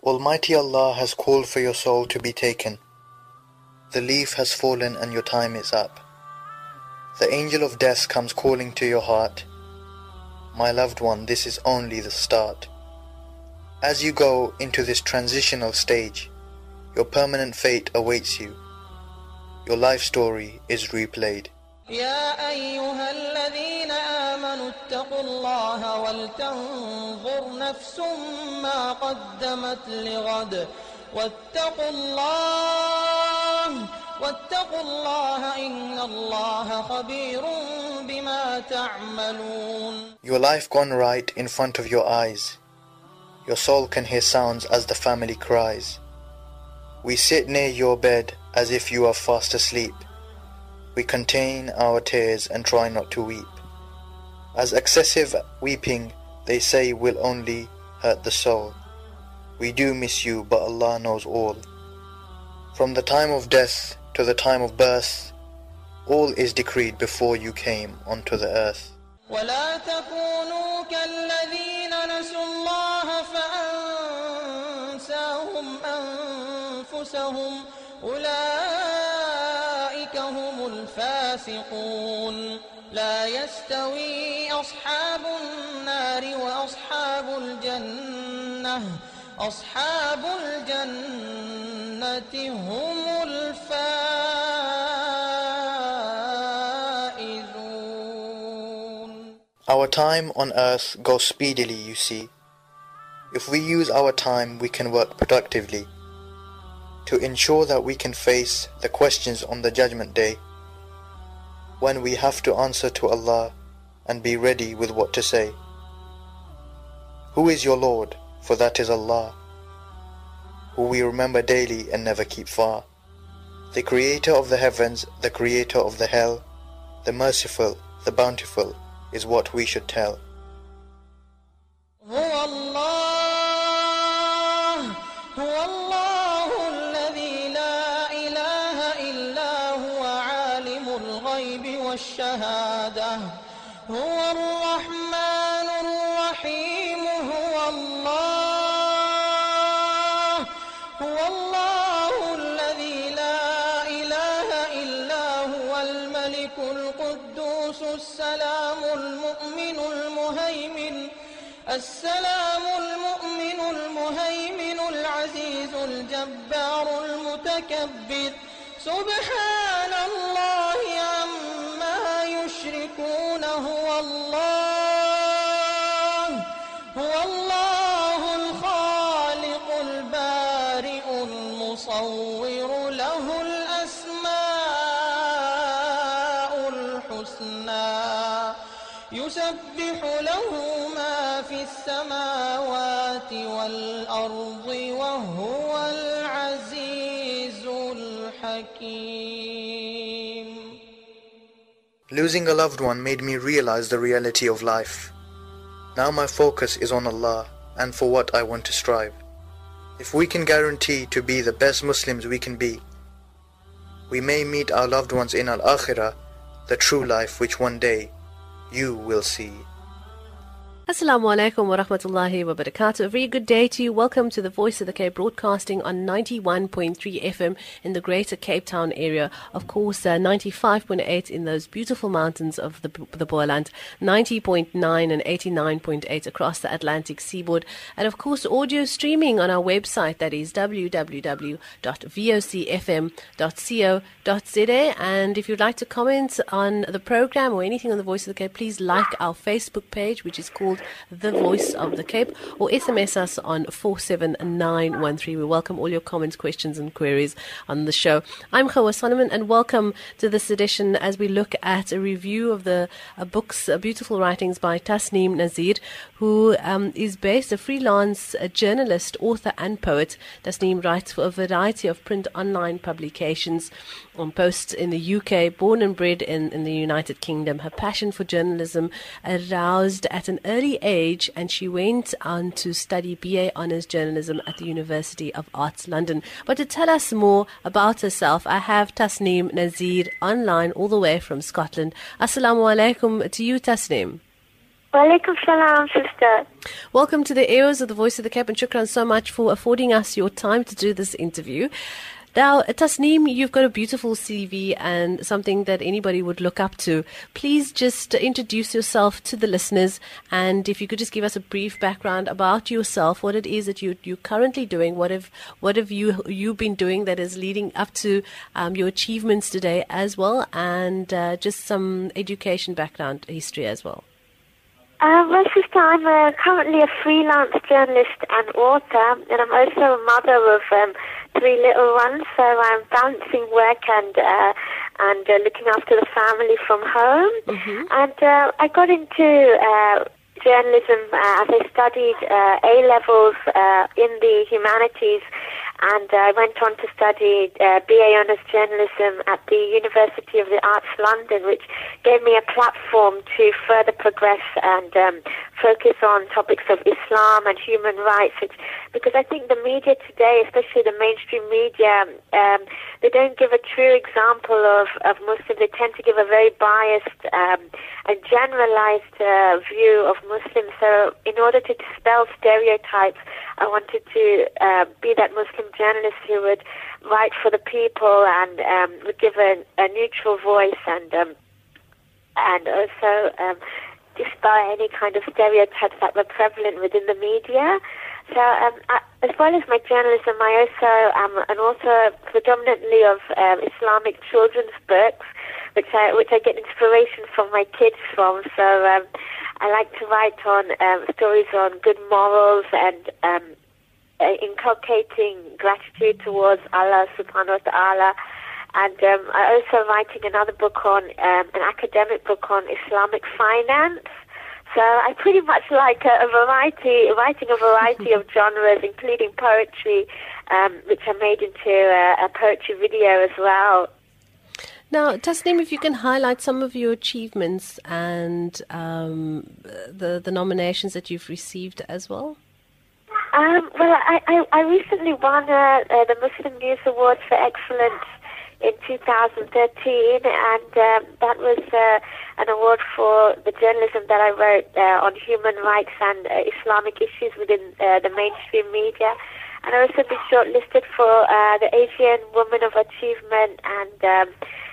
Almighty Allah has called for your soul to be taken. The leaf has fallen and your time is up. The angel of death comes calling to your heart. My loved one, this is only the start. As you go into this transitional stage, your permanent fate awaits you. Your life story is replayed. يا أيها الذين آمنوا اتقوا الله ولتنظر نفس ما قدمت لغد واتقوا الله إن الله خبير بما تعملون. Your life gone right in front of your eyes. Your soul can hear sounds as the family cries. We sit near your bed as if you are fast asleep. We contain our tears and try not to weep. As excessive weeping, they say, will only hurt the soul. We do miss you, but Allah knows all. From the time of death to the time of birth, all is decreed before you came onto the earth. ولا تكونوا كالذين نسوا الله فأنساهم أنفسهم أولئك هم الفاسقون لا يستوي أصحاب النار وأصحاب الجنة هم الفائزون. Our time on earth goes speedily, you see. If we use our time, we can work productively to ensure that we can face the questions on the Judgment Day, when we have to answer to Allah and be ready with what to say. Who is your Lord? For that is Allah, who we remember daily and never keep far. The Creator of the heavens, the Creator of the hell, the merciful, the bountiful, is what we should tell. الشهادة هو الرحمن الرحيم هو الله الذي لا إله إلا هو الملك القدوس السلام المؤمن المهيمن العزيز الجبار المتكبر سبحان الله عما يشركون هو الله الخالق البارئ المصور له الأسماء الحسنى يسبح له ما في السماوات والأرض وهو العزيز الحكيم. Losing a loved one made me realize the reality of life. Now my focus is on Allah and for what I want to strive. If we can guarantee to be the best Muslims we can be, we may meet our loved ones in Al-Akhirah, the true life which one day you will see. Assalamu alaikum wa rahmatullahi wa barakatuh. A very good day to you. Welcome to the Voice of the Cape, broadcasting on 91.3 FM in the greater Cape Town area. Of course, 95.8 in those beautiful mountains of the Boland, 90.9 and 89.8 across the Atlantic seaboard. And of course, audio streaming on our website, that is www.vocfm.co.za. And if you'd like to comment on the program or anything on the Voice of the Cape, please like our Facebook page, which is called The Voice of the Cape, or SMS us on 47913. We welcome all your comments, questions and queries on the show. I'm Khawa Solomon, and welcome to this edition as we look at a review of the books, beautiful writings by Tasneem Nazir, who is based a freelance journalist, author and poet. Tasneem writes for a variety of print online publications, on posts in the UK, born and bred in the United Kingdom. Her passion for journalism aroused at an early age, and she went on to study BA Honours Journalism at the University of Arts London. But to tell us more about herself, I have Tasneem Nazir online all the way from Scotland. Assalamu alaikum to you, Tasneem. Walaikum salam, sister. Welcome to the Ears of the Voice of the Cape, and shukran so much for affording us your time to do this interview. Now, Tasneem, you've got a beautiful CV and something that anybody would look up to. Please just introduce yourself to the listeners, and if you could just give us a brief background about yourself, what it is that you're currently doing, what have you been doing that is leading up to your achievements today as well, and just some education background history as well. Well, sister, I'm currently a freelance journalist and author, and I'm also a mother of 3 little ones, so I'm balancing work and looking after the family from home. Mm-hmm. And I got into journalism as I studied A-levels in the humanities, and I went on to study BA Honours Journalism at the University of the Arts London, which gave me a platform to further progress and focus on topics of Islam and human rights, because I think the media today, especially the mainstream media, they don't give a true example of Muslims. They tend to give a very biased and generalized view of Muslims. So in order to dispel stereotypes, I wanted to be that Muslim journalist who would write for the people and would give a neutral voice and also dispel any kind of stereotypes that were prevalent within the media. So as well as my journalism, I also am an author predominantly of Islamic children's books, which I get inspiration from my kids from. So I like to write on stories on good morals and inculcating gratitude towards Allah subhanahu wa ta'ala. And I'm also writing another book on, an academic book on Islamic finance. So I pretty much like writing a variety of genres, including poetry, which I made into a poetry video as well. Now, Tasneem, if you can highlight some of your achievements and the nominations that you've received as well. Well, I recently won the Muslim News Award for Excellence in 2013, and that was an award for the journalism that I wrote on human rights and Islamic issues within the mainstream media. And I also been shortlisted for the Asian Woman of Achievement and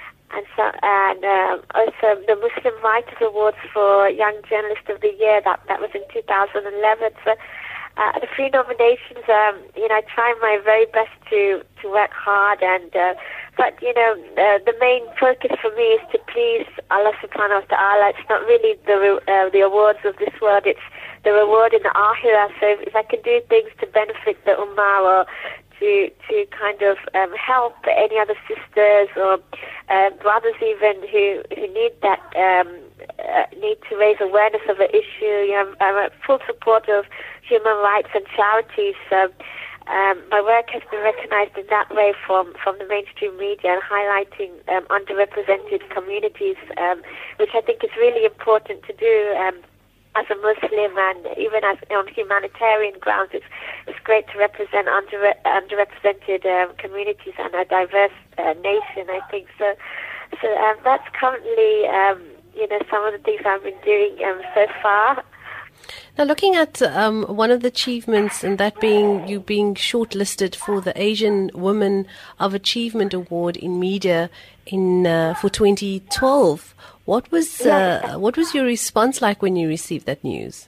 also the Muslim Writers Awards for Young Journalist of the Year. That was in 2011. So the 3 nominations, I try my very best to work hard, and but the main focus for me is to please Allah subhanahu wa ta'ala. It's not really the awards of this world, it's the reward in the akhirah. So if I can do things to benefit the ummah or to kind of help any other sisters or brothers even who need that need to raise awareness of an issue. I'm a full supporter of human rights and charities. So my work has been recognized in that way from the mainstream media and highlighting underrepresented communities, which I think is really important to do as a Muslim, and even as on humanitarian grounds. It's great to represent underrepresented communities and a diverse nation, I think. So that's currently some of the things I've been doing so far. Now, looking at one of the achievements, and that being you being shortlisted for the Asian Woman of Achievement Award in Media for 2012, what was your response like when you received that news?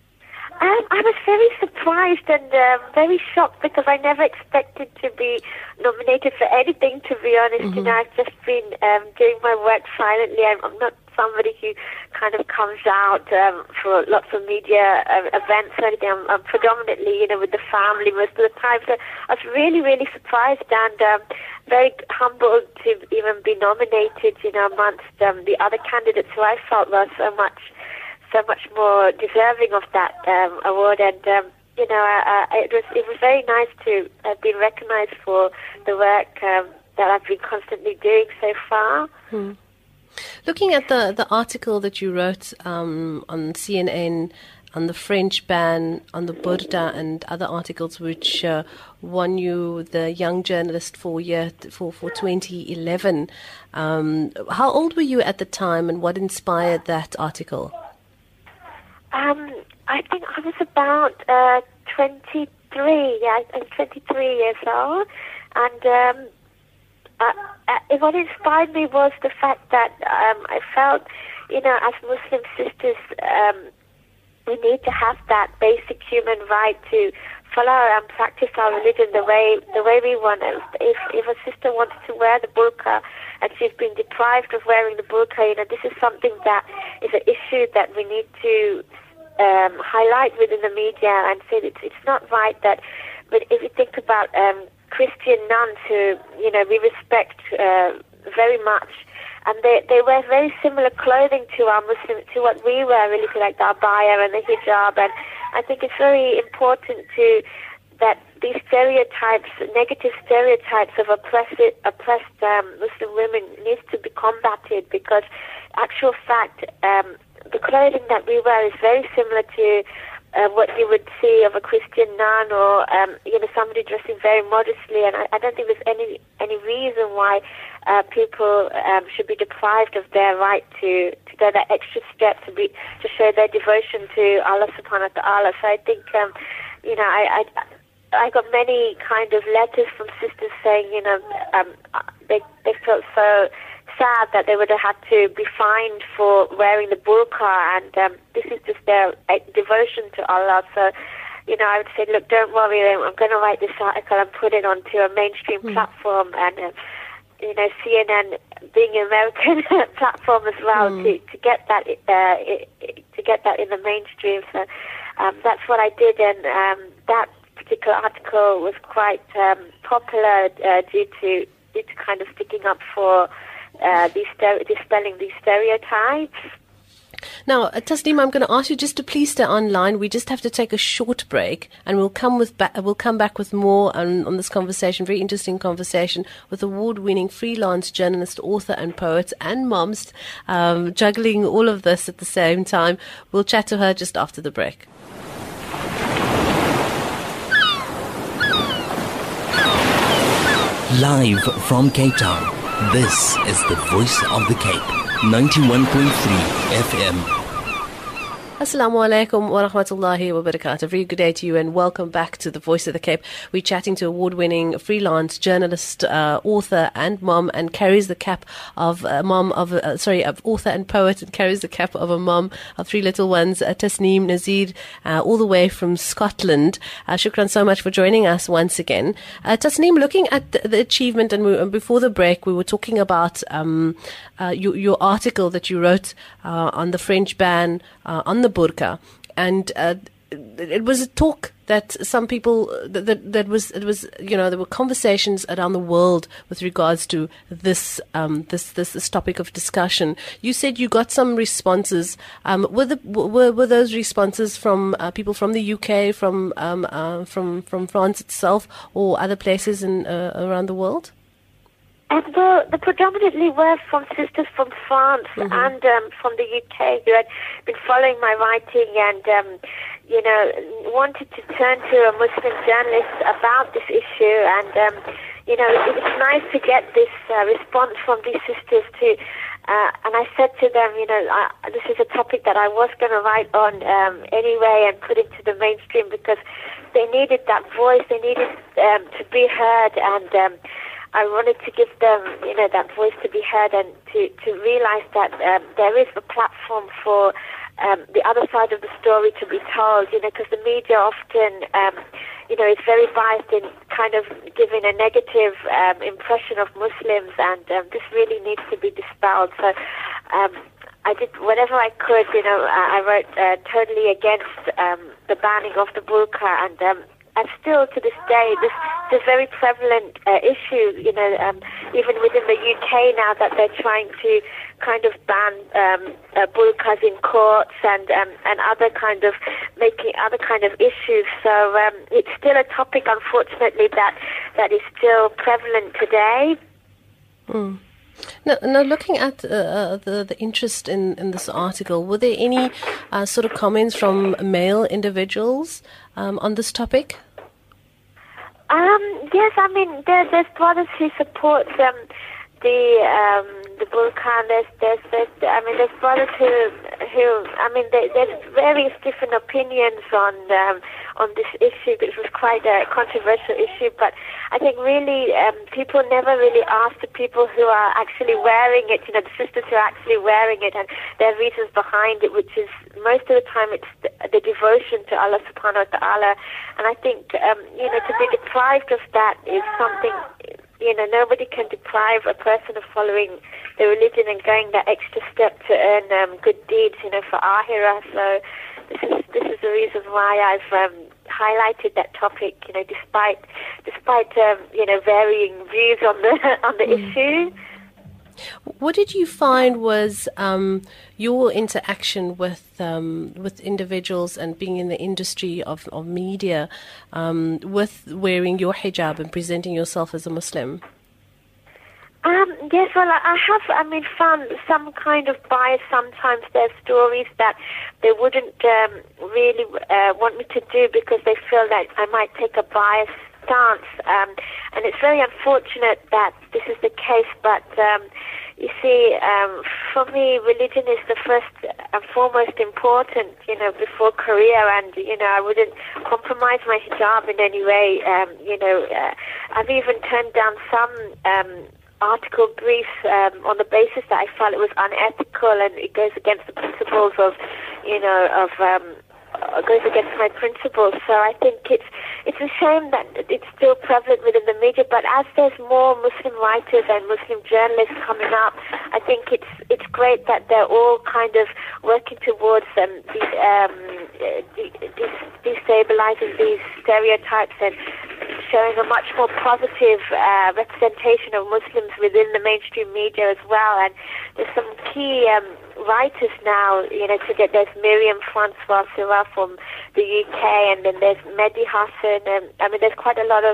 I was very surprised and very shocked, because I never expected to be nominated for anything, to be honest. Mm-hmm. I've just been doing my work silently. I'm not somebody who kind of comes out for lots of media events or anything. I'm predominantly, with the family most of the time. So I was really, really surprised and very humbled to even be nominated, amongst the other candidates who I felt were so much more deserving of that award. And it was very nice to have been recognized for the work that I've been constantly doing so far. Hmm. Looking at the article that you wrote on CNN on the French ban on the Burda and other articles which won you the Young Journalist for 2011, how old were you at the time, and what inspired that article? I think I was about 23. Yeah, I was 23 years old, and what inspired me was the fact that I felt, as Muslim sisters, we need to have that basic human right to follow and practice our religion the way we want. If a sister wants to wear the burqa and she's been deprived of wearing the burqa, this is something that is an issue that we need to highlight within the media and say that it's not right that. But if you think about Christian nuns who we respect very much, and they wear very similar clothing to our Muslim, to what we wear, really, like the abaya and the hijab. And I think it's very important that these stereotypes, negative stereotypes of oppressed Muslim women, needs to be combated, because actual fact, the clothing that we wear is very similar to what you would see of a Christian nun or somebody dressing very modestly, and I don't think there's any reason why people should be deprived of their right to go that extra step to show their devotion to Allah subhanahu wa ta'ala. So I think I got many kind of letters from sisters saying they felt so sad that they would have had to be fined for wearing the burqa, and this is just their devotion to Allah. So, I would say, look, don't worry, I'm going to write this article and put it onto a mainstream platform, and CNN being an American platform as well, to get that in the mainstream. So that's what I did, and that particular article was quite popular due to kind of sticking up for dispelling these stereotypes. Now, Tasneem, I'm going to ask you just to please stay online. We just have to take a short break, and we'll come back with more on this conversation, very interesting conversation with award-winning freelance journalist, author, and poet, and moms, juggling all of this at the same time. We'll chat to her just after the break. Live from Cape Town, this is the Voice of the Cape, 91.3 FM. Assalamu alaikum wa rahmatullahi wa barakatuh. Very good day to you, and welcome back to the Voice of the Cape. We're chatting to award-winning freelance journalist, author, and mom, and carries the cap of author and poet, and carries the cap of a mom of three little ones, Tasneem Nazir, all the way from Scotland. Shukran so much for joining us once again. Tasneem, looking at the achievement, and before the break, we were talking about your article that you wrote on the French ban on the burqa, and it was a talk that some people there were conversations around the world with regards to this topic of discussion. You said you got some responses. Were those responses from people from the UK, from France itself, or other places around the world? Well, they predominantly were from sisters from France and from the UK who had been following my writing and, wanted to turn to a Muslim journalist about this issue. And, it was nice to get this response from these sisters too. And I said to them, this is a topic that I was going to write on anyway and put into the mainstream, because they needed that voice. They needed to be heard, and I wanted to give them, that voice to be heard, and to realize that there is a platform for the other side of the story to be told, because the media often, is very biased in kind of giving a negative impression of Muslims, and this really needs to be dispelled. So I did whatever I could, I wrote totally against the banning of the burqa, and still to this day, this is a very prevalent issue, even within the UK now, that they're trying to kind of ban burqas in courts and other kind of making other kind of issues. So it's still a topic, unfortunately, that is still prevalent today. Now, looking at the interest in this article, were there any sort of comments from male individuals on this topic? Yes, I mean, there's brothers who support the Burkhan. There's brothers who there's various different opinions on this issue. This was quite a controversial issue, but I think really people never really ask the people who are actually wearing it, the sisters who are actually wearing it, and their reasons behind it, which is most of the time it's the devotion to Allah subhanahu wa ta'ala. And I think, to be deprived of that is something, nobody can deprive a person of following the religion and going that extra step to earn good deeds, for Ahira. So this is the reason why I've highlighted that topic, despite varying views on the issue. What did you find was your interaction with individuals and being in the industry of media with wearing your hijab and presenting yourself as a Muslim? Yes, well, I have, found some kind of bias. Sometimes there's stories that they wouldn't really want me to do because they feel that I might take a biased stance. And it's very unfortunate that this is the case, but you see, for me, religion is the first and foremost important, before career, and, I wouldn't compromise my hijab in any way. I've even turned down some article briefs on the basis that I felt it was unethical and it goes against the principles of, goes against my principles. So I think it's a shame that it's still prevalent within the media. But as there's more Muslim writers and Muslim journalists coming up, I think it's great that they're all kind of working towards destabilizing these stereotypes and showing a much more positive representation of Muslims within the mainstream media as well. And there's some key writers now, there's Miriam Francois Sira from the UK, and then there's Mehdi Hassan, and there's quite a lot of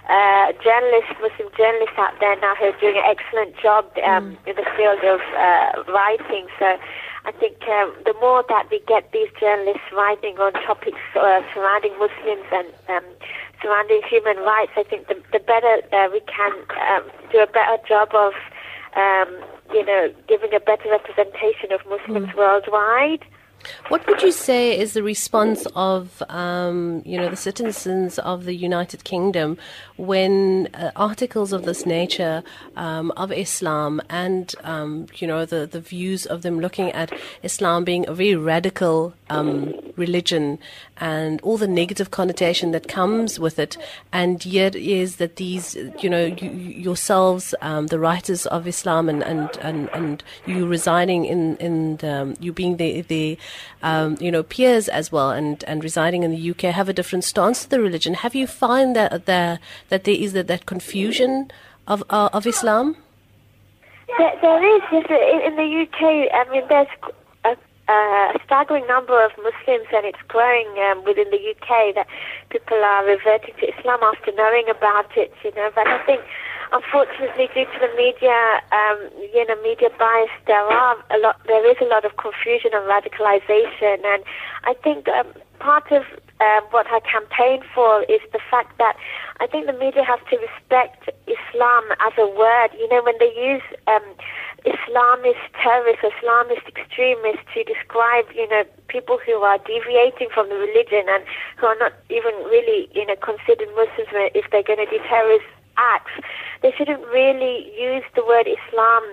Muslim journalists out there now who are doing an excellent job in the field of writing. So I think the more that we get these journalists writing on topics surrounding Muslims and surrounding human rights, I think the better we can do a better job of giving a better representation of Muslims worldwide. What would you say is the response of, the citizens of the United Kingdom when articles of this nature of Islam and, the views of them looking at Islam being a very radical religion and all the negative connotation that comes with it, and yet is that these, yourselves, the writers of Islam and you residing in you being the peers as well and residing in the UK have a different stance to the religion. Have you found that there is that confusion of Islam? There is. Yes, in the UK, there's a staggering number of Muslims, and it's growing within the UK, that people are reverting to Islam after knowing about it, But I think, unfortunately, due to the media, media bias, there is a lot of confusion and radicalization, and I think part of what I campaign for is the fact that I think the media has to respect Islam as a word. When they use Islamist terrorists, Islamist extremists to describe, people who are deviating from the religion and who are not even really, considered Muslims if they're going to do terrorist acts, they shouldn't really use the word Islam,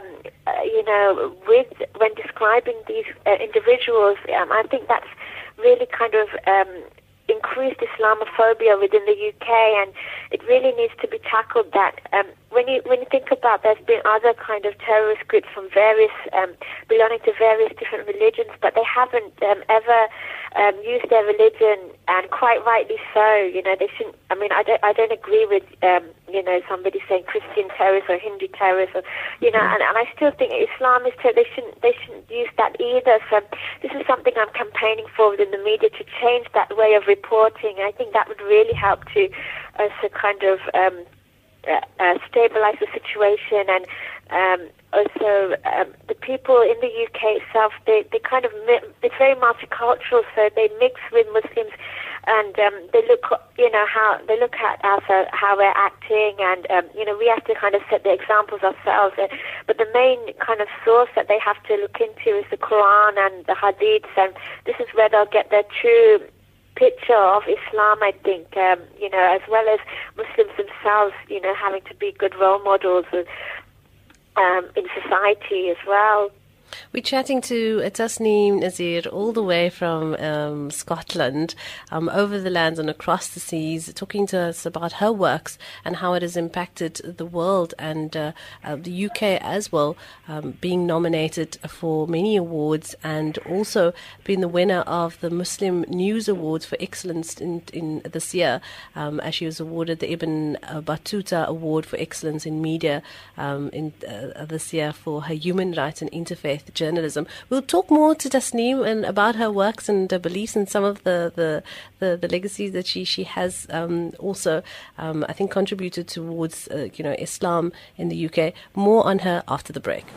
when describing these individuals. I think that's really kind of increased Islamophobia within the UK, and it really needs to be tackled. That when you think about, there's been other kind of terrorist groups from various belonging to various different religions, but they haven't ever used their religion, and quite rightly so. They shouldn't. I don't agree with somebody saying Christian terrorists or Hindu terrorists, or and I still think Islam is they shouldn't use that either. So this is something I'm campaigning for within the media, to change that way of reporting. I think that would really help to kind of stabilize the situation, and also the people in the UK itself, they kind of, it's very multicultural, so they mix with Muslims, and they look, how they look at us, how we're acting, and we have to kind of set the examples ourselves. But the main kind of source that they have to look into is the Quran and the Hadiths, and this is where they'll get their true picture of Islam, I think, as well as Muslims themselves, having to be good role models in society as well. We're chatting to Tasneem Nazir all the way from Scotland, over the lands and across the seas, talking to us about her works and how it has impacted the world and the UK as well, being nominated for many awards and also being the winner of the Muslim News Awards for Excellence in this year, as she was awarded the Ibn Battuta Award for Excellence in Media in this year for her human rights and interfaith journalism. We'll talk more to Tasneem and about her works and beliefs and some of the legacies that she has also I think contributed towards Islam in the UK. More on her after the break.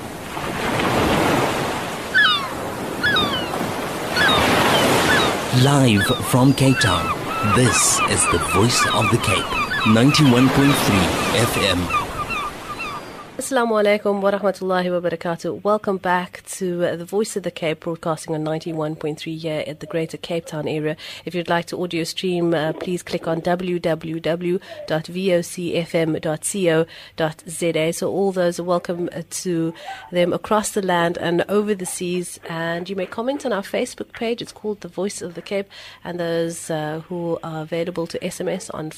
Live from Cape Town, this is the Voice of the Cape, 91.3 FM. Assalamu alaikum wa rahmatullahi wa barakatuh. Welcome back to the Voice of the Cape, broadcasting on 91.3 here at the Greater Cape Town area. If you'd like to audio stream, please click on www.vocfm.co.za. So all those are welcome to them across the land and over the seas. And you may comment on our Facebook page. It's called The Voice of the Cape. And those who are available to SMS on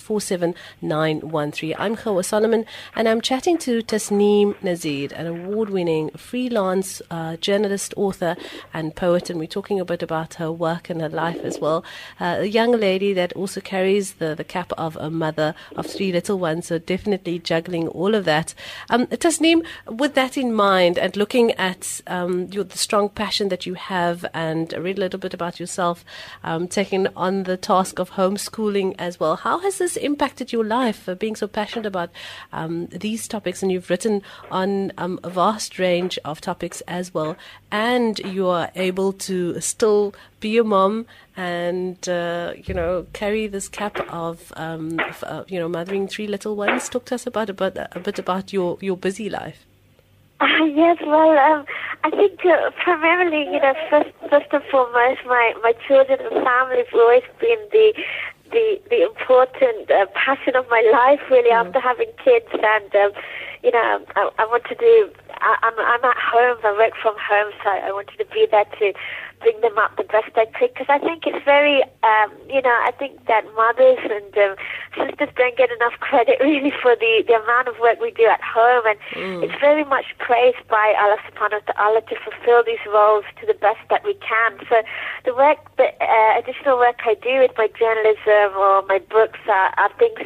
47913. I'm Khawa Solomon, and I'm chatting to Tasneem Nazir, an award-winning freelance journalist, author and poet, and we're talking a bit about her work and her life as well. A young lady that also carries the cap of a mother of three little ones, so definitely juggling all of that. Tasneem, with that in mind and looking at the strong passion that you have, and I read a little bit about yourself taking on the task of homeschooling as well, how has this impacted your life, being so passionate about these topics? And you've written on a vast range of topics as well, and you are able to still be a mom and carry this cap of mothering three little ones. Talk to us a bit about your busy life. Yes, well, I think primarily, first and foremost, my children and family have always been the important passion of my life, really, after having kids. And I want to do. I'm at home. I work from home, so I wanted to be there to bring them up the best I could, because I think it's very, I think that mothers and sisters don't get enough credit really for the amount of work we do at home, and it's very much praised by Allah subhanahu wa ta'ala to fulfill these roles to the best that we can. So the additional work I do with my journalism or my books are things.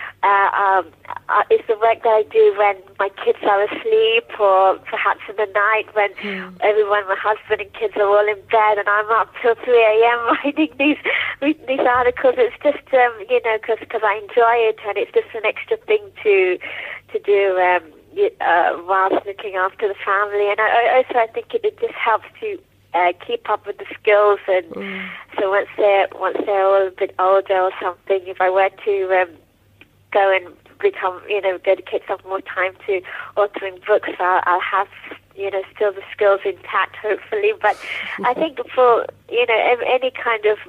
It's the work that I do when my kids are asleep, or perhaps in the night when everyone, my husband and kids are all in bed, and I'm up till 3 a.m. writing these articles. It's just because I enjoy it, and it's just an extra thing to do whilst looking after the family. And I think it just helps to keep up with the skills. And so once they're all a bit older or something, if I were to go and become, dedicate some more time to authoring books, I'll have, still the skills intact, hopefully. But I think for, any kind of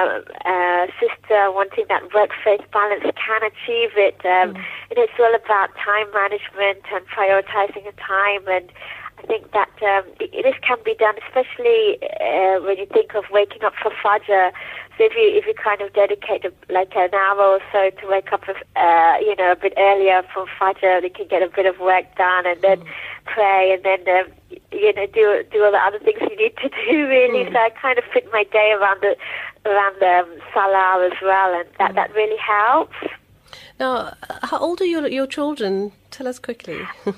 sister wanting that work-faith balance can achieve it. It's all about time management and prioritizing your time, and I think that this can be done, especially when you think of waking up for Fajr. So if you kind of dedicate like an hour or so to wake up, a bit earlier for Fajr, you can get a bit of work done, and then pray, and then do all the other things you need to do, really. So I kind of fit my day around the Salah as well, and that really helps. Now, how old are your children? Tell us quickly.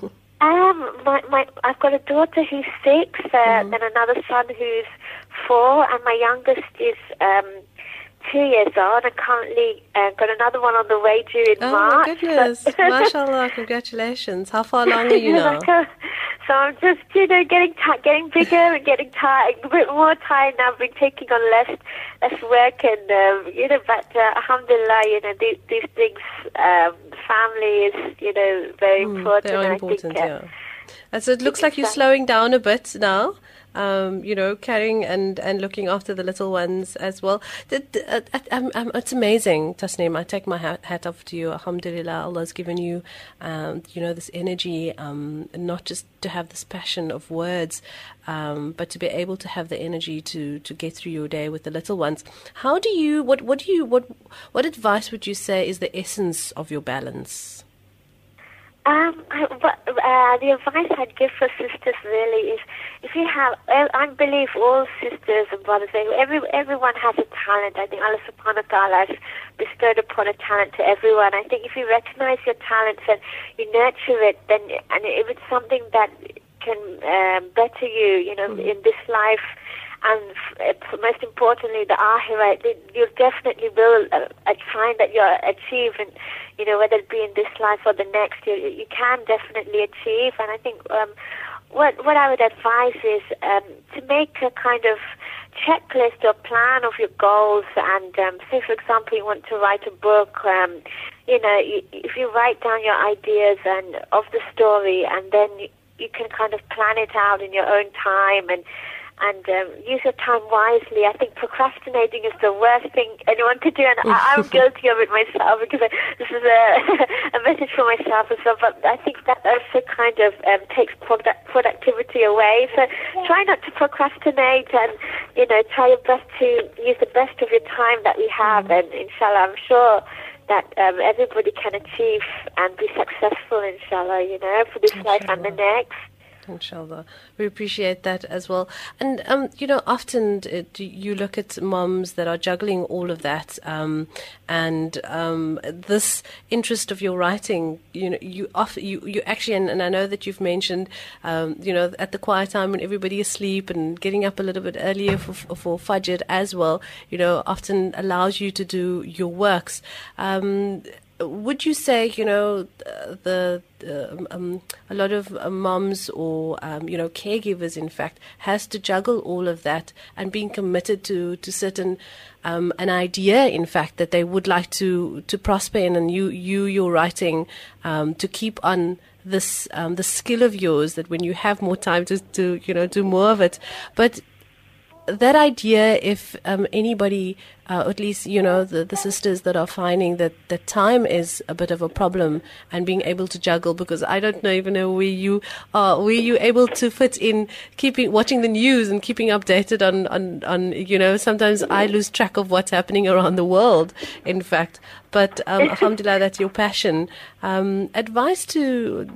I've got a daughter who's 6, then another son who's 4, and my youngest is 2 years old, and currently got another one on the way due in March. Oh, my goodness. MashaAllah, congratulations. How far along are you now? So I'm just, getting bigger and getting tired, a bit more tired now. I've been taking on less work, and but alhamdulillah, these things, family is, very important. Very important, yeah. And so it looks like you're slowing down a bit now. Carrying and looking after the little ones as well. It's amazing, Tasneem. I take my hat off to you. Alhamdulillah, Allah's given you, this energy, not just to have this passion of words, but to be able to have the energy to get through your day with the little ones. How do you? What advice would you say is the essence of your balance? The advice I'd give for sisters really is, if you have, I believe all sisters and brothers, everyone has a talent. I think Allah subhanahu wa ta'ala has bestowed upon a talent to everyone. I think if you recognize your talents and you nurture it, then, and if it's something that can better you, in this life, and most importantly, the akhirah, you definitely will find that you're achieving, whether it be in this life or the next, you can definitely achieve. And I think what I would advise is to make a kind of checklist or plan of your goals. And say, for example, you want to write a book, if you write down your ideas and of the story, and then you can kind of plan it out in your own time and use your time wisely. I think procrastinating is the worst thing anyone could do, and I'm guilty of it myself, because this is a message for myself as well. But I think that also kind of takes productivity away. So try not to procrastinate, and try your best to use the best of your time that we have. And inshallah, I'm sure that everybody can achieve and be successful, inshallah, for this life and the next. Inshallah. We appreciate that as well. And, often you look at moms that are juggling all of that, and this interest of your writing, you actually, and I know that you've mentioned, at the quiet time when everybody is asleep and getting up a little bit earlier for Fajr as well, often allows you to do your works. Would you say, a lot of moms or, caregivers, in fact, has to juggle all of that and being committed to certain, an idea, in fact, that they would like to prosper in, and your writing, to keep on this, the skill of yours, that when you have more time to do more of it. But that idea, if anybody, at least, the sisters that are finding that time is a bit of a problem, and being able to juggle, because I don't even know where you are, were you able to fit in watching the news and keeping updated on sometimes I lose track of what's happening around the world, in fact. But alhamdulillah, that's your passion. Advice to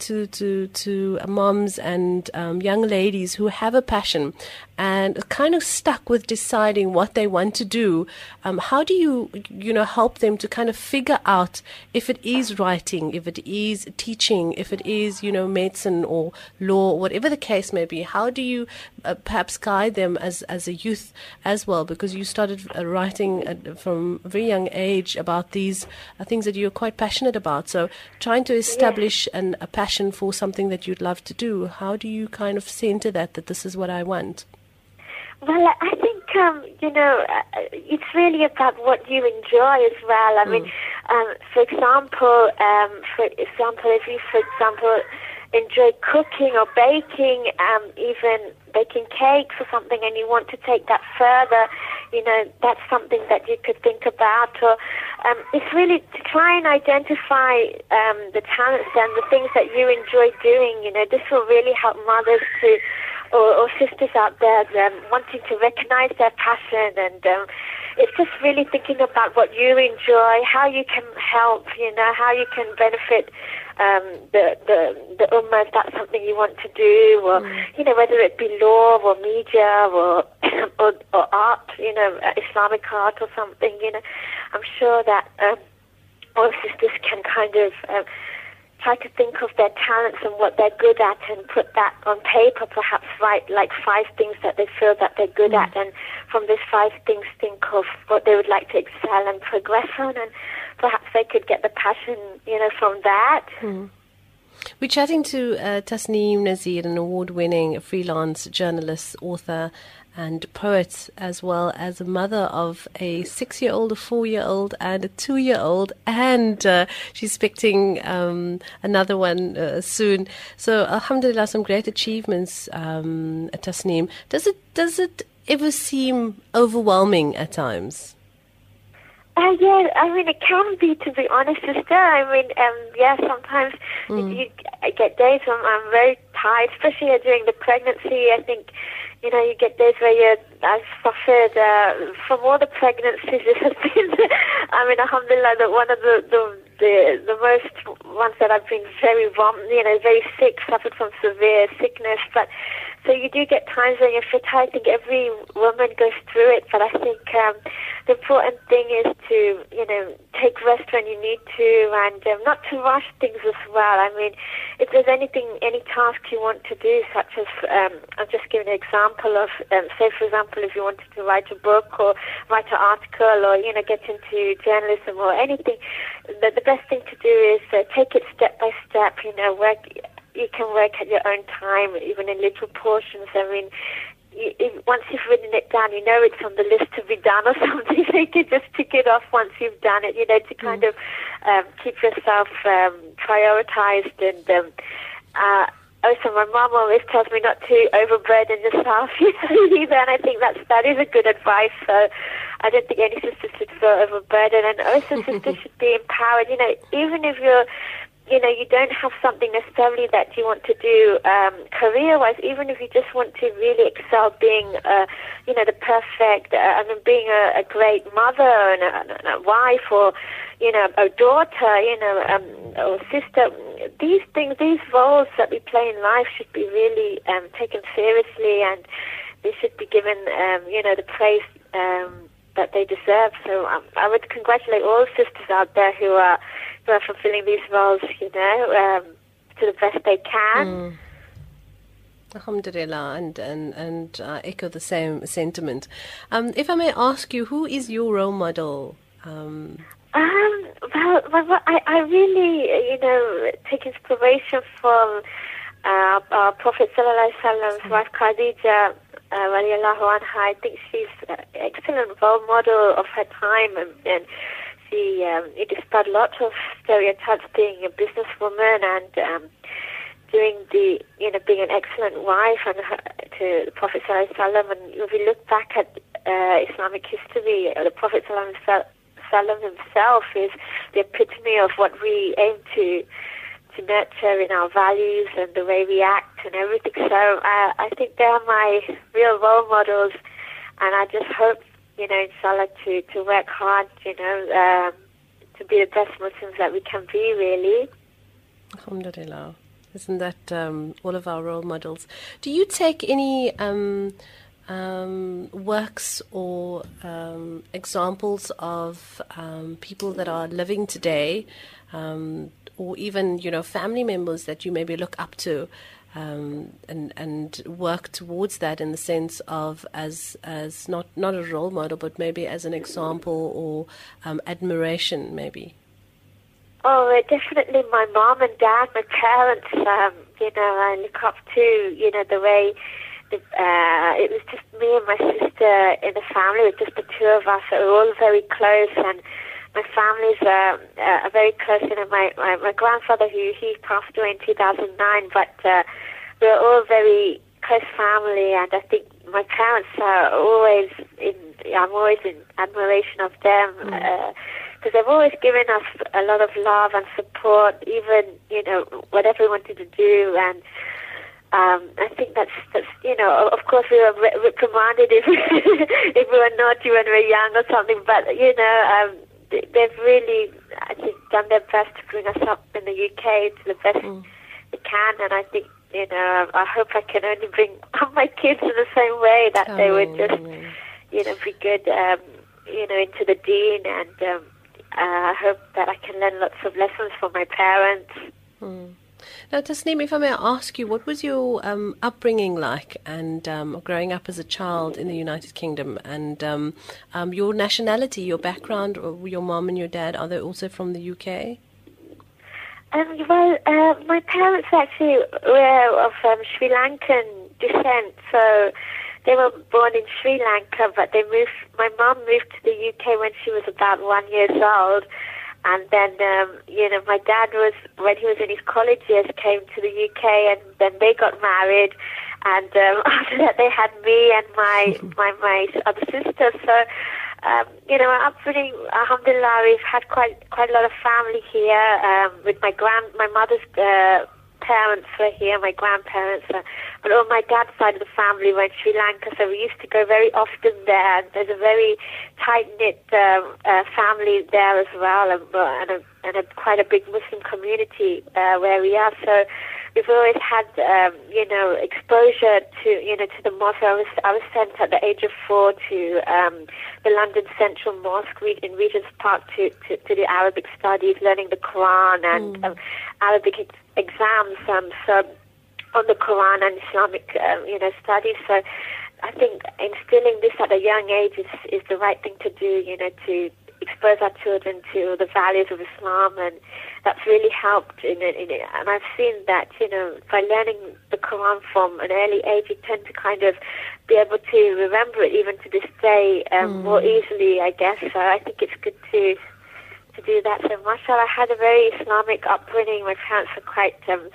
moms and young ladies who have a passion and are kind of stuck with deciding what they want to do. How do you help them to kind of figure out if it is writing, if it is teaching, if it is medicine or law, whatever the case may be? How do you perhaps guide them as a youth as well? Because you started writing from a very young age about these things that you're quite passionate about. So trying to establish a passion for something that you'd love to do, how do you kind of center that this is what I want? Well, I think, it's really about what you enjoy as well. I mean, for example, if you, enjoy cooking or baking, even baking cakes or something, and you want to take that further, that's something that you could think about. Or it's really to try and identify the talents and the things that you enjoy doing. This will really help mothers to, or sisters out there wanting to recognize their passion, and it's just really thinking about what you enjoy, how you can help, how you can benefit the ummah, if that's something you want to do, or whether it be law or media or art, Islamic art or something. I'm sure that all sisters can kind of try to think of their talents and what they're good at and put that on paper, perhaps write like 5 things that they feel that they're good at, and from those 5 things think of what they would like to excel and progress on, and perhaps they could get the passion, from that. We're chatting to Tasneem Nazir, an award-winning freelance journalist, author, and poet, as well as a mother of a 6-year-old, a 4-year-old, and a 2-year-old, and she's expecting another one soon. So, alhamdulillah, some great achievements, Tasneem. Does it ever seem overwhelming at times? Yeah, I mean, it can be, to be honest, sister. I mean, sometimes you get days when I'm very tired, especially during the pregnancy. I think, you get days where I've suffered from all the pregnancies. It has been, I mean, alhamdulillah, that one of the most ones that I've been very very sick, suffered from severe sickness. But so you do get times when you're fit. I think every woman goes through it, but I think the important thing is to, take rest when you need to, and not to rush things as well. I mean, if there's any task you want to do, such as, I'll just give an example of, say, for example, if you wanted to write a book or write an article or, get into journalism or anything, the best thing to do is take it step by step, you can work at your own time, even in little portions. I mean, once you've written it down, it's on the list to be done or something. So you can just tick it off once you've done it, to kind of keep yourself prioritized. And also, my mom always tells me not to overburden yourself either, and I think that is a good advice. So I don't think any sister should feel overburdened, and also sisters should be empowered. Even if you're you don't have something necessarily that you want to do career-wise, even if you just want to really excel being, the perfect, being a great mother and a wife or, a daughter, or sister. These things, these roles that we play in life should be really taken seriously, and they should be given, the praise that they deserve. So I would congratulate all sisters out there who are fulfilling these roles, to the best they can. Alhamdulillah, and echo the same sentiment. If I may ask you, who is your role model? Well, I really, take inspiration from our Prophet Sallallahu Alaihi Wasallam's wife Khadija, radiallahu anha. I think she's an excellent role model of her time, and she, despite a lot of stereotypes, being a businesswoman and doing being an excellent wife to the Prophet Sallallahu Alaihi Wasallam. And if we look back at Islamic history, the Prophet Sallallahu Alaihi Wasallam himself is the epitome of what we aim to nurture in our values and the way we act and everything. So I think they are my real role models, and I just hope, inshallah, to work hard, to be the best Muslims that we can be, really. Alhamdulillah. Isn't that all of our role models? Do you take any works or examples of people that are living today, or even, family members that you maybe look up to, and work towards that in the sense of as not a role model, but maybe as an example or admiration, maybe? Oh, definitely my mom and dad, my parents. I look up to, the way it was just me and my sister in the family. It was just the two of us. So we were all very close, and my families are very close. My grandfather, he passed away in 2009, but we were all very close family, and I think my parents are always I'm always in admiration of them, because they've always given us a lot of love and support, even, whatever we wanted to do. And I think that's of course we were reprimanded if if we were naughty when we were young or something, but they've really, I think, done their best to bring us up in the UK to the best they can. And I think, I hope I can only bring up my kids in the same way, that they would just, be good, into the deen. And I hope that I can learn lots of lessons from my parents, Now, Tasneem, if I may ask you, what was your upbringing like and growing up as a child in the United Kingdom, and your nationality, your background, or your mom and your dad, are they also from the UK? My parents actually were of Sri Lankan descent, so they were born in Sri Lanka, but my mom moved to the UK when she was about 1 year old. And then, my dad when he was in his college years, came to the UK, and then they got married. And after that, they had me and my other sister. So, our upbringing, alhamdulillah, we've had quite a lot of family here. With my mother's parents were here, my grandparents, but on my dad's side of the family were in Sri Lanka, so we used to go very often there. And there's a very tight-knit family there as well, and quite a big Muslim community where we are. So we've always had, exposure to the mosque. I was sent at the age of 4 to the London Central Mosque in Regent's Park to do Arabic studies, learning the Quran and Arabic exams. So on the Quran and Islamic, studies. So I think instilling this at a young age is the right thing to do. To expose our children to the values of Islam, and that's really helped in it. And I've seen that, by learning the Quran from an early age, you tend to kind of be able to remember it even to this day more easily, I guess. So I think it's good to do that. So mashallah, I had a very Islamic upbringing. My parents were quite,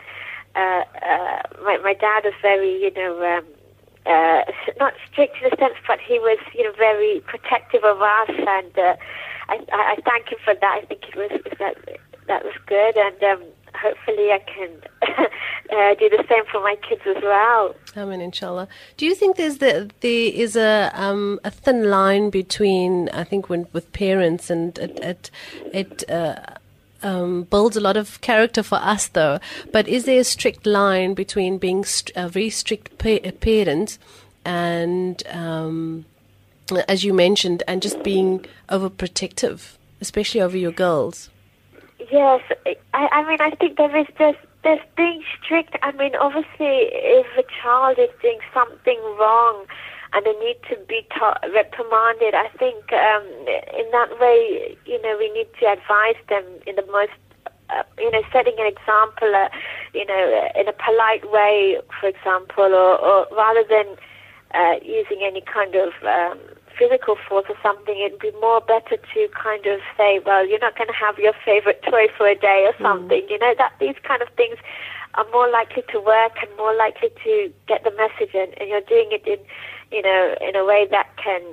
my dad was very, not strict in a sense, but he was, very protective of us, and I thank him for that. I think that was good, and hopefully I can do the same for my kids as well. Amen, inshallah. Do you think there is a thin line between, I think, with parents, and it builds a lot of character for us, though, but is there a strict line between being a very strict parent and, as you mentioned, and just being overprotective, especially over your girls? Yes, I think there's being strict. Obviously, if a child is doing something wrong and they need to be reprimanded, I think in that way, we need to advise them in the most, setting an example, in a polite way, for example, or rather than using any kind of physical force or something. It'd be more better to kind of say, well, you're not going to have your favorite toy for a day or something. That these kind of things are more likely to work and more likely to get the message in, and you're doing it in a way that can,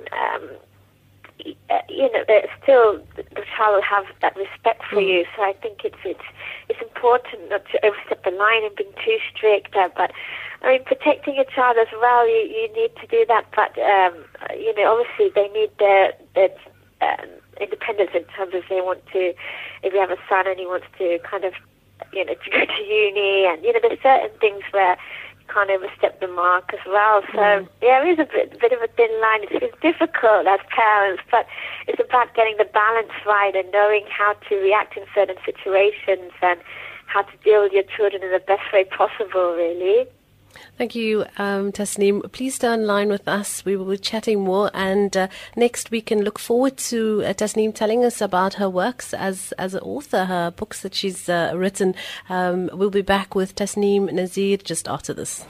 still the child will have that respect for you. So I think it's important not to overstep the line and being too strict, but protecting a child as well, you need to do that, but, obviously they need their independence in terms of if you have a son and he wants to kind of, to go to uni, and, there's certain things where you can't overstep the mark as well. So, yeah, it is a bit of a thin line. It's difficult as parents, but it's about getting the balance right and knowing how to react in certain situations and how to deal with your children in the best way possible, really. Thank you, Tasneem. Please stay online with us. We will be chatting more, and next we can look forward to Tasneem telling us about her works as an author, her books that she's written. We'll be back with Tasneem Nazir just after this.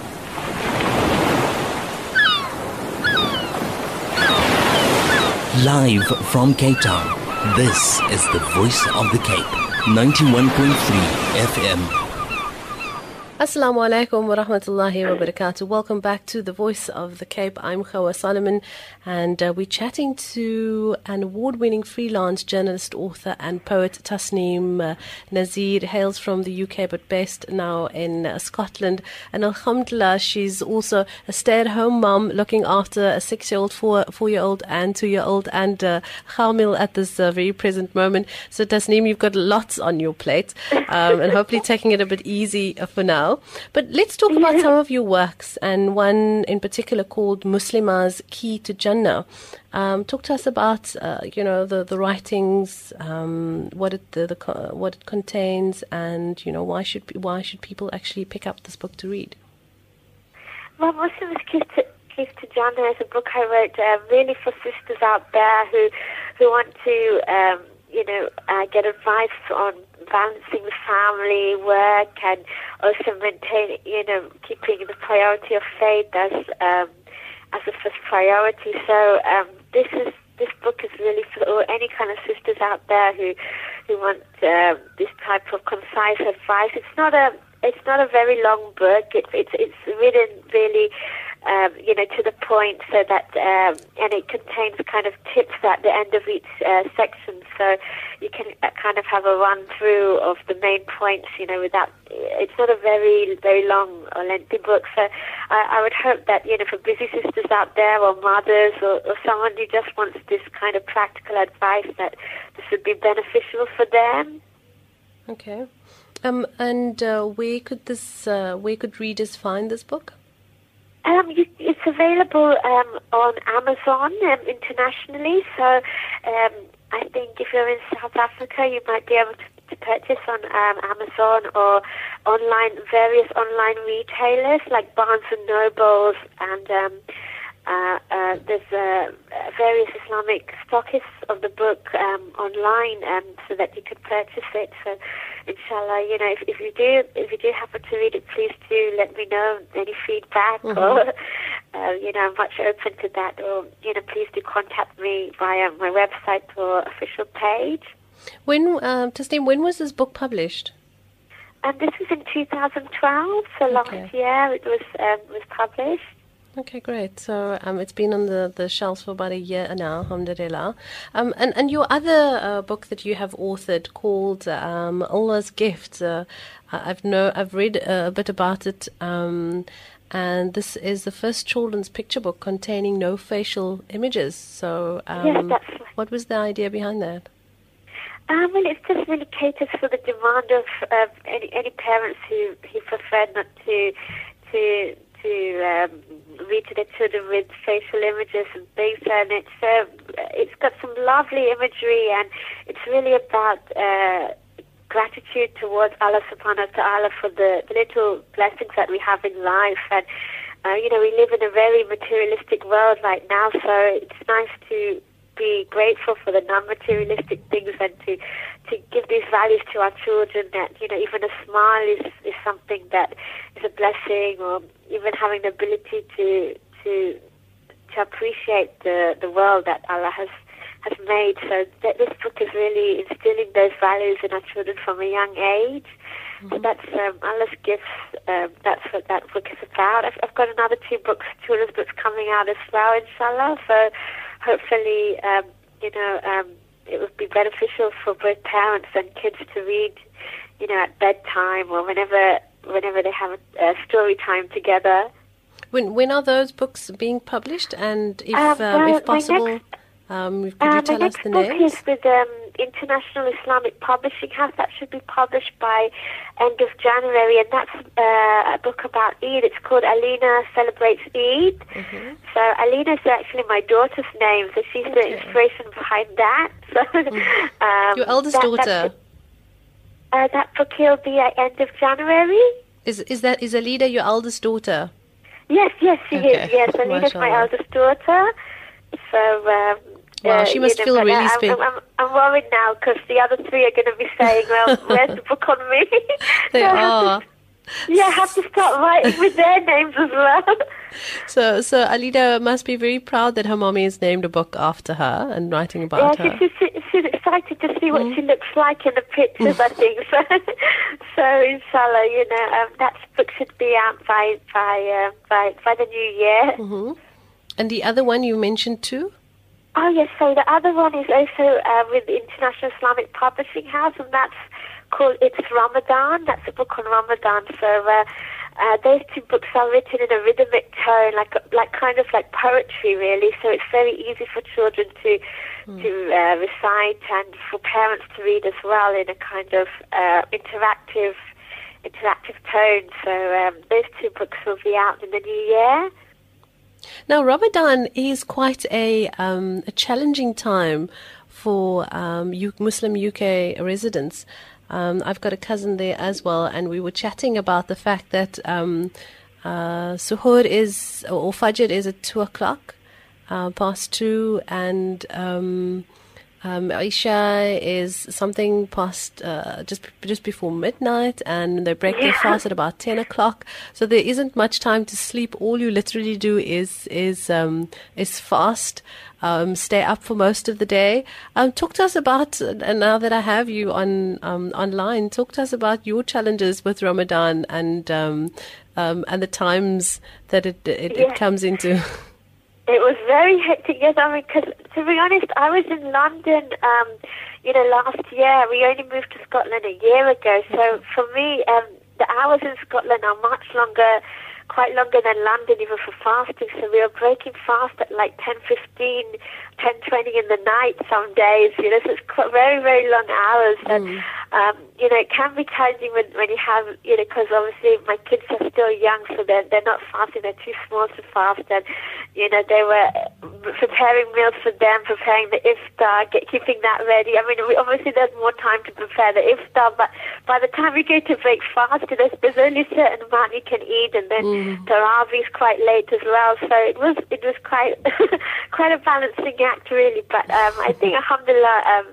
Live from Cape Town, this is the Voice of the Cape, 91.3 FM. Assalamu alaikum wa rahmatullahi wa barakatuh. Welcome back to the Voice of the Cape. I'm Khawa Solomon, and we're chatting to an award-winning freelance journalist, author and poet, Tasneem Nazir. Hails from the UK but based now in Scotland. And alhamdulillah, she's also a stay-at-home mom looking after a 6-year-old, 4-year-old and 2-year-old, and Khamil at this very present moment. So Tasneem, you've got lots on your plate, and hopefully taking it a bit easy for now. now. But let's talk about some of your works, and one in particular called Muslima's Key to Jannah. Talk to us about, the writings, what it contains, and why should people actually pick up this book to read? Well, Muslima's Key to Jannah is a book I wrote really for sisters out there who want to get advice on balancing the family, work, and also maintain, keeping the priority of faith as a first priority. So this book is really for any kind of sisters out there who want this type of concise advice. It's not a very long book. It's written really to the point, so that and it contains kind of tips at the end of each section, so you can kind of have a run through of the main points, without. It's not a very, very long or lengthy book. So I would hope that for busy sisters out there, or mothers, or someone who just wants this kind of practical advice, that this would be beneficial for them. Okay, and where could readers find this book? It's available on Amazon internationally. So I think if you're in South Africa, you might be able to purchase on Amazon or various online retailers like Barnes and Nobles, and there's various Islamic stockists of the book online, so that you could purchase it. So, inshallah, if you do happen to read it, please do let me know any feedback, or I'm much open to that. Or please do contact me via my website or official page. Tasneem, when was this book published? This was in 2012, so last year it was published. Okay, great. So it's been on the shelves for about a year now, alhamdulillah. And your other book that you have authored called Allah's Gift, I've read a bit about it, and this is the first children's picture book containing no facial images. So yes, that's right. What was the idea behind that? Well, it just really caters for the demand of any parents who prefer not to read to their children with facial images and things, and it's got some lovely imagery, and it's really about gratitude towards Allah subhanahu wa ta'ala for the little blessings that we have in life. And we live in a very materialistic world right now, so it's nice to be grateful for the non-materialistic things, and to give these values to our children, that even a smile is something that is a blessing, or even having the ability to appreciate the world that Allah has made. So this book is really instilling those values in our children from a young age. So that's Allah's Gifts. That's what that book is about. I've got another 2 children's books coming out as well, inshallah. So hopefully, it would be beneficial for both parents and kids to read, at bedtime, or whenever they have a story time together. When are those books being published? And if possible, could you tell us the names? My next book is with International Islamic Publishing House. That should be published by end of January, and that's a book about Eid. It's called Alina Celebrates Eid. Mm-hmm. So Alina is actually my daughter's name, so she's the inspiration behind that. So your eldest daughter. That book will be at end of January. Is Alida your eldest daughter? Yes, she is. Yes, Alina's my eldest daughter. So. Wow, she must feel really special. I'm worried now, because the other 3 are going to be saying, well, where's the book on me? They are. I have to start writing with their names as well. So Alida must be very proud that her mommy has named a book after her and writing about her. She's excited to see what she looks like in the pictures, I think. So inshallah, that book should be out by the new year. Mm-hmm. And the other one you mentioned too? Oh, yes. So the other one is also with the International Islamic Publishing House, and that's called It's Ramadan. That's a book on Ramadan. So those 2 books are written in a rhythmic tone, like kind of like poetry, really. So it's very easy for children to recite, and for parents to read as well, in a kind of interactive interactive tone. So those two books will be out in the new year. Now, Ramadan is quite a challenging time for Muslim UK residents. I've got a cousin there as well, and we were chatting about the fact that Suhoor is, or Fajr is at 2 o'clock, past 2, and Isha is something past just before midnight, and they break their fast at about 10 o'clock. So there isn't much time to sleep. All you literally do is fast, stay up for most of the day. Talk to us about, and now that I have you on online, talk to us about your challenges with Ramadan and the times that it comes into. It was very hectic, yes. I mean, because to be honest, I was in London, last year. We only moved to Scotland a year ago. So for me, the hours in Scotland are much longer, quite longer than London, even for fasting. So we were breaking fast at like 10:15, 10:20 in the night some days. So it's very, very long hours. And, it can be challenging when you have, because obviously my kids are still young, so they're not fasting. They're too small to fast. And, they were preparing meals for them, preparing the iftar, keeping that ready. I mean, obviously there's more time to prepare the iftar, but by the time we go to break fast, there's only a certain amount you can eat, and then Tarawih is quite late as well. So it was quite quite a balancing act, really. But I think, alhamdulillah,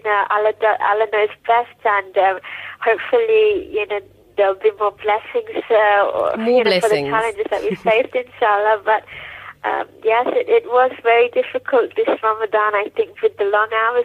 Allah knows best, and hopefully, there'll be more blessings, for the challenges that we faced, inshallah. But yes, it was very difficult this Ramadan, I think, with the long hours.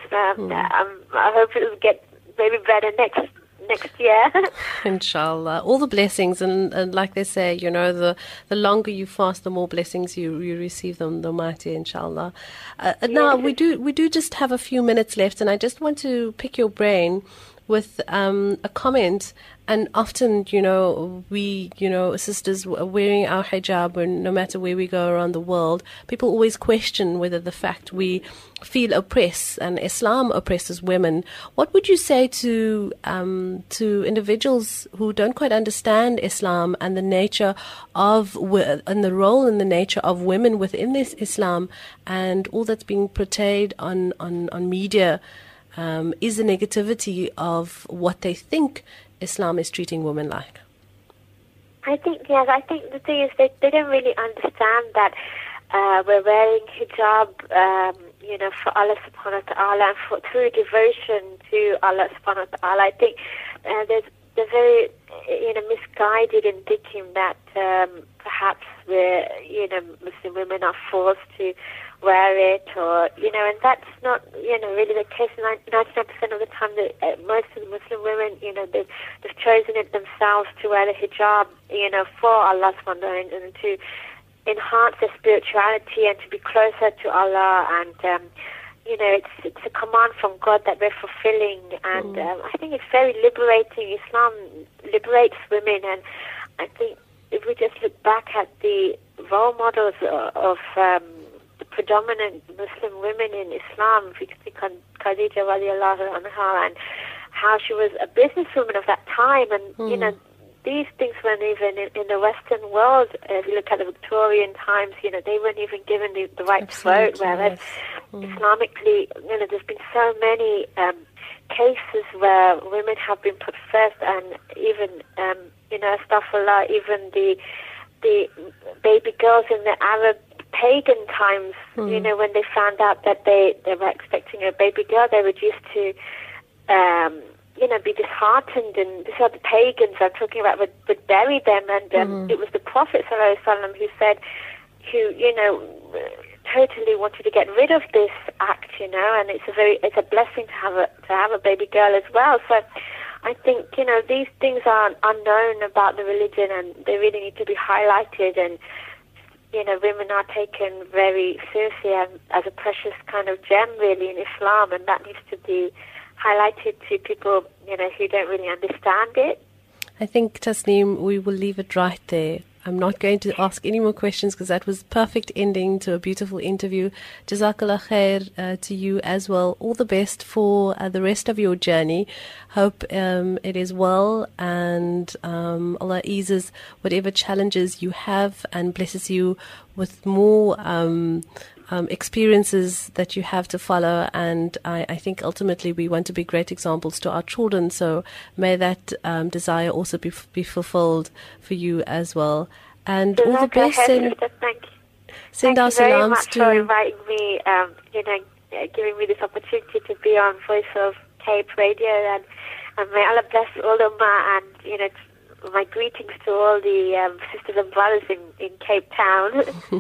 I hope it'll get maybe better next year. Inshallah. All the blessings, and like they say, the longer you fast, the more blessings you receive, them the mightier, inshallah. Now, we do just have a few minutes left, and I just want to pick your brain with a comment. And often, we, sisters wearing our hijab, and no matter where we go around the world, people always question whether the fact we feel oppressed and Islam oppresses women. What would you say to individuals who don't quite understand Islam and the nature of and the role and the nature of women within this Islam, and all that's being portrayed on media is the negativity of what they think Islam is treating women like? I think the thing is they don't really understand that we're wearing hijab, for Allah subhanahu wa ta'ala, and through devotion to Allah subhanahu wa ta'ala. I think they're very, misguided in thinking that perhaps we're, Muslim women are forced to wear it, or, and that's not, really the case. 99% of the time, most of the Muslim women, they've chosen it themselves to wear the hijab, for Allah subhanahu wa ta'ala, and to enhance their spirituality and to be closer to Allah. And, it's a command from God that we're fulfilling. And I think it's very liberating. Islam liberates women. And I think if we just look back at the role models of the predominant Muslim women in Islam, if you can think on Khadija radiallahu anha, and how she was a businesswoman of that time. And, these things weren't even in the Western world. If you look at the Victorian times, they weren't even given the right to vote, whereas Islamically, there's been so many cases where women have been put first, and even, astaghfirullah, even the baby girls in the Arab pagan times, when they found out that they were expecting a baby girl, they were used to, be disheartened, and these are the pagans I'm talking about would bury them, and it was the Prophet ﷺ who totally wanted to get rid of this act, and it's a blessing to have a baby girl as well. So I think, these things are unknown about the religion, and they really need to be highlighted, and women are taken very seriously as a precious kind of gem, really, in Islam, and that needs to be highlighted to people, who don't really understand it. I think, Tasneem, we will leave it right there. I'm not going to ask any more questions because that was perfect ending to a beautiful interview. Jazakallah khair to you as well. All the best for the rest of your journey. Hope it is well, and Allah eases whatever challenges you have and blesses you with more experiences that you have to follow. And I think ultimately we want to be great examples to our children. So may that desire also be fulfilled for you as well. And all the best. Send our salams to. Thank you very much for inviting me. Giving me this opportunity to be on Voice of Cape Radio, and may Allah bless all Ummah, and my greetings to all the sisters and brothers in Cape Town.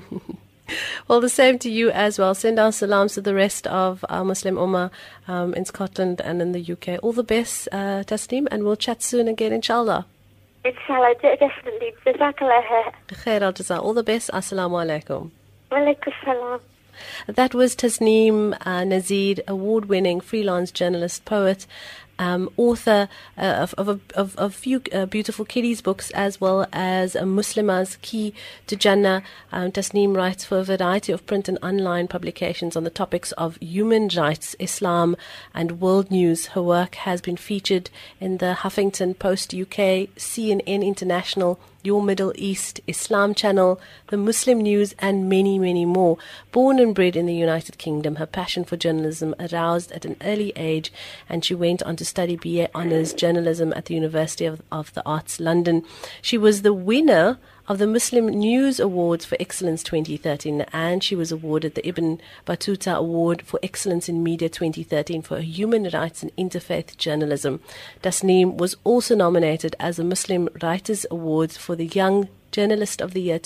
Well, the same to you as well. Send our salams to the rest of our Muslim Ummah in Scotland and in the UK. All the best, Tasneem, and we'll chat soon again, inshallah. Inshallah, definitely. Jazakallah Khair al-Jaza. All the best. Assalamu alaikum. Wa alaikum salam. That was Tasneem Nazir, award-winning freelance journalist, poet, author of a few beautiful kiddies books, as well as Muslima's Key to Jannah. Tasneem writes for a variety of print and online publications on the topics of human rights, Islam, and world news. Her work has been featured in the Huffington Post UK, CNN International, Your Middle East, Islam Channel, the Muslim News, and many, many more. Born and bred in the United Kingdom, her passion for journalism aroused at an early age, and she went on to study BA Honours Journalism at the University of the Arts, London. She was the winner of the Muslim News Awards for Excellence 2013, and she was awarded the Ibn Battuta Award for Excellence in Media 2013 for human rights and interfaith journalism. Tasneem was also nominated as a Muslim Writers Awards for the Young Journalist of the Year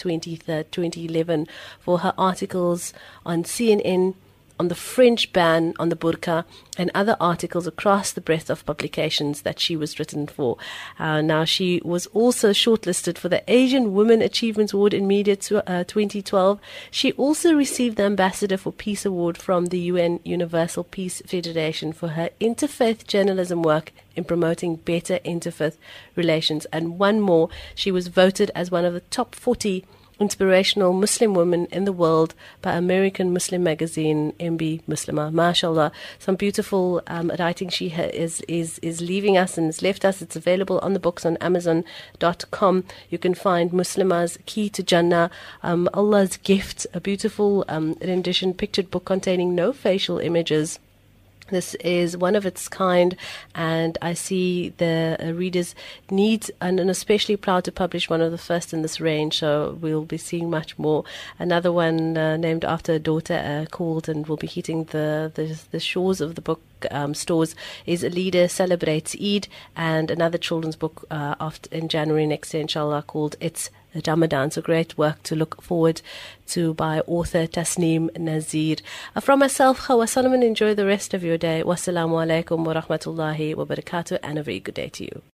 2011 for her articles on CNN, on the French ban on the burqa, and other articles across the breadth of publications that she was written for. Now, she was also shortlisted for the Asian Women Achievement Award in Media 2012. She also received the Ambassador for Peace Award from the UN Universal Peace Federation for her interfaith journalism work in promoting better interfaith relations. And one more, she was voted as one of the top 40 inspirational Muslim women in the world by American Muslim magazine MB Muslimah. MashaAllah, some beautiful writing she is leaving us and has left us. It's available on the books on Amazon.com. You can find Muslimah's Key to Jannah, Allah's Gift, a beautiful rendition pictured book containing no facial images. This is one of its kind, and I see the readers need and especially proud to publish one of the first in this range, so we'll be seeing much more. Another one named after a daughter called, and will be hitting the shores of the book stores, is A Leader Celebrates Eid, and another children's book in January next year, inshallah, called It's Ramadan. So great work to look forward to by author Tasneem Nazir. From myself, Hawa Solomon, enjoy the rest of your day. Wassalamu alaikum wa rahmatullahi wa barakatuh, and a very good day to you.